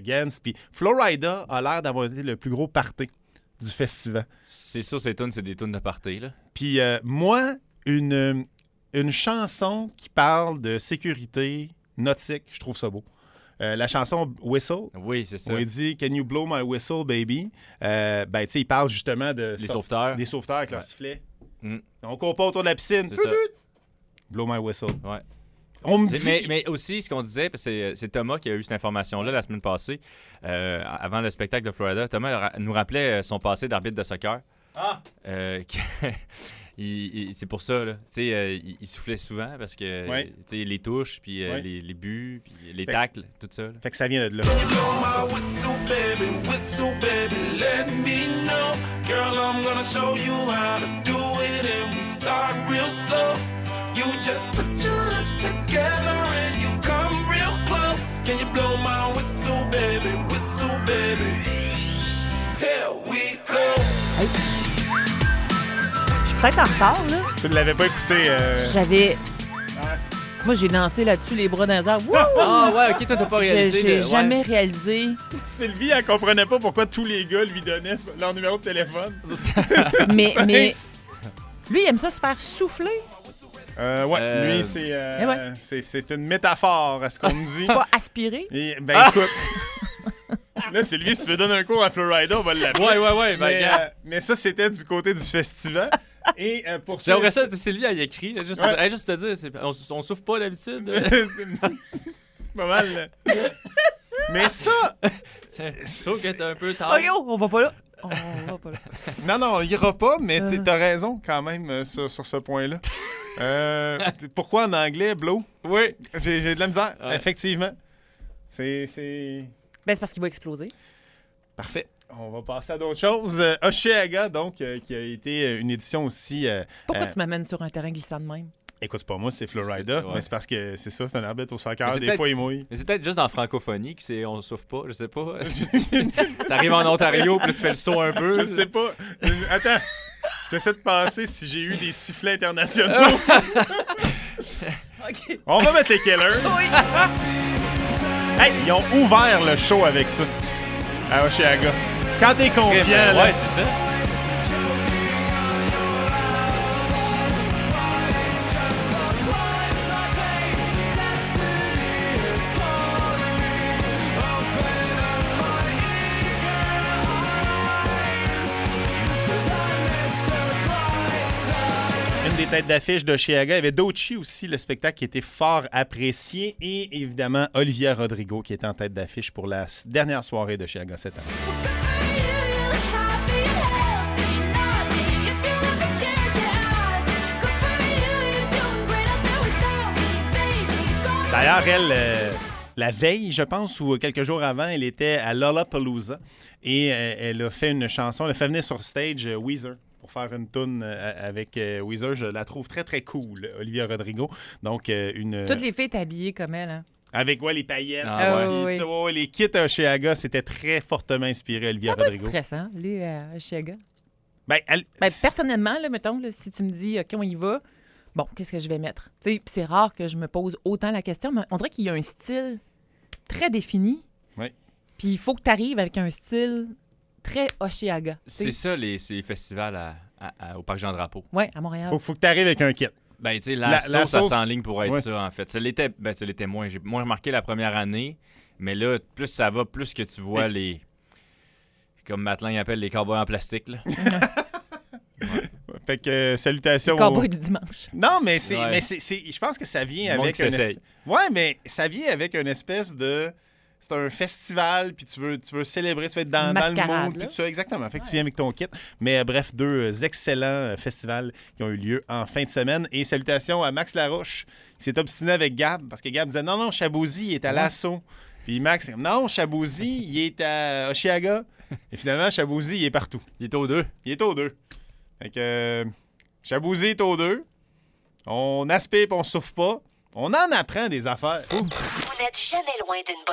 Against. Puis Florida a l'air d'avoir été le plus gros party du festival. C'est sûr, ces tunes, c'est des tunes de party, là. Puis moi, une chanson qui parle de sécurité nautique, je trouve ça beau. La chanson Whistle, Oui, c'est ça. où il dit « Can you blow my whistle, baby? » Ben, tu sais, il parle justement de... Les sauveteurs. Des sauveteurs avec leur Ouais. sifflet. Mm. On court pas autour de la piscine. C'est ça. Blow my whistle. Ouais. On me dit... Mais aussi, ce qu'on disait, parce que c'est Thomas qui a eu cette information-là la semaine passée, avant le spectacle de Florida. Thomas nous rappelait son passé d'arbitre de soccer. Ah! C'est pour ça, là. Tu sais, il soufflait souvent parce que Ouais. tu sais, les touches, puis Ouais. les buts, puis les Fait- tacles, tout ça. Là. Fait que ça vient de là. Blow my whistle, baby, let me know. Girl, I'm gonna show you how to do it, and we start real slow. You just put your lips together and you come real close. Can you blow my whistle, baby, here we go. Hey, je suis peut-être en retard, là. Tu ne l'avais pas écouté. J'avais... Moi, j'ai dansé là-dessus, les bras dans les airs. Wouh! Ah ouais, ok, toi, t'as pas réalisé. J'ai ouais. jamais réalisé. Sylvie, elle comprenait pas pourquoi tous les gars lui donnaient leur numéro de téléphone. Mais lui, il aime ça se faire souffler. Lui, ouais. c'est une métaphore à ce qu'on me dit. C'est pas aspirer. Et, ben écoute, là, Sylvie, si tu veux donner un cours à Florida, on va l'appeler. Ouais, ben, gars. Mais ça, c'était du côté du festival. Et pour J'aimerais ça, Sylvie, elle écrit, là, juste, Ouais. juste te dire, on souffre pas d'habitude. Pas mal. Mais ça... Je trouve que t'es un peu tard. Oh yo, on va pas là. On va pas là. Non, on ira pas, mais t'as raison quand même sur ce point-là. Pourquoi en anglais, blow? Oui. J'ai de la misère, Ouais. effectivement. C'est... Ben, c'est parce qu'il va exploser. Parfait. On va passer à d'autres choses. Osheaga, donc, qui a été une édition aussi... Pourquoi tu m'amènes sur un terrain glissant de même? Écoute, c'est pas moi, c'est Florida, Ouais. mais c'est parce que c'est ça, c'est un arbitre au soccer, Mais c'est des peut-être- fois il mouille. Mais c'est peut-être juste dans la francophonie on souffre pas, je sais pas. T'arrives en Ontario, puis là, tu fais le saut un peu. Je sais pas. Attends, j'essaie de penser si j'ai eu des sifflets internationaux. OK. On va mettre les Killers. Oui. Hey, ils ont ouvert le show avec ça à Osheaga. Quand t'es confiant, là, Ouais, c'est ça. une des têtes d'affiche d'Osheaga. Il y avait Dochi aussi, le spectacle qui était fort apprécié. Et évidemment, Olivia Rodrigo qui était en tête d'affiche pour la dernière soirée d'Osheaga cette année. D'ailleurs, elle, la veille, je pense, ou quelques jours avant, elle était à Lollapalooza et elle a fait une chanson. Elle a fait venir sur stage Weezer pour faire une toune avec Weezer. Je la trouve très, très cool, Olivia Rodrigo. Donc, une... Toutes les filles étaient habillées comme elle. Hein? Avec les paillettes. Ah ouais. Puis, Oui. tu sais, ouais, les kits à Osheaga, c'était très fortement inspiré Olivia Ça doit être Rodrigo. stressant, les Osheaga. Ben, elle- Ben, personnellement, là, mettons, là, si tu me dis, OK, on y va, bon, qu'est-ce que je vais mettre? Tu sais, c'est rare que je me pose autant la question, mais on dirait qu'il y a un style très défini. Oui. Puis il faut que tu arrives avec un style très Osheaga. C'est ça, ces festivals au Parc Jean-Drapeau. Oui, à Montréal. faut que tu arrives avec un kit. Ben, tu sais, La la sauce, ça sauce- s'enligne pour être Ouais. ça, en fait. Ça l'était moins. J'ai moins remarqué la première année, mais là, plus ça va, plus que tu vois les... Comme Matelin appelle les cowboys en plastique, là. Fait que salutations. Le cowboy du dimanche. Non, mais Ouais. je pense que ça vient Du monde avec qui un s'essaye. Ouais, mais ça vient avec une espèce de c'est un festival puis tu veux célébrer, tu veux être dans le Mascarade, mood, là. tout ça exactement. Fait que tu viens avec ton kit. Mais bref, deux excellents festivals qui ont eu lieu en fin de semaine et salutations à Max Larouche qui s'est obstiné avec Gab parce que Gab disait non Chabouzy il est à l'assaut. Puis Max non, Chabouzy il est à Osheaga. Et finalement Chabouzy il est partout. Il est aux deux. Il est aux deux. Fait que Chabouzy est aux deux. On aspire et on souffle pas. On en apprend des affaires. Vous n'êtes jamais loin d'une bonne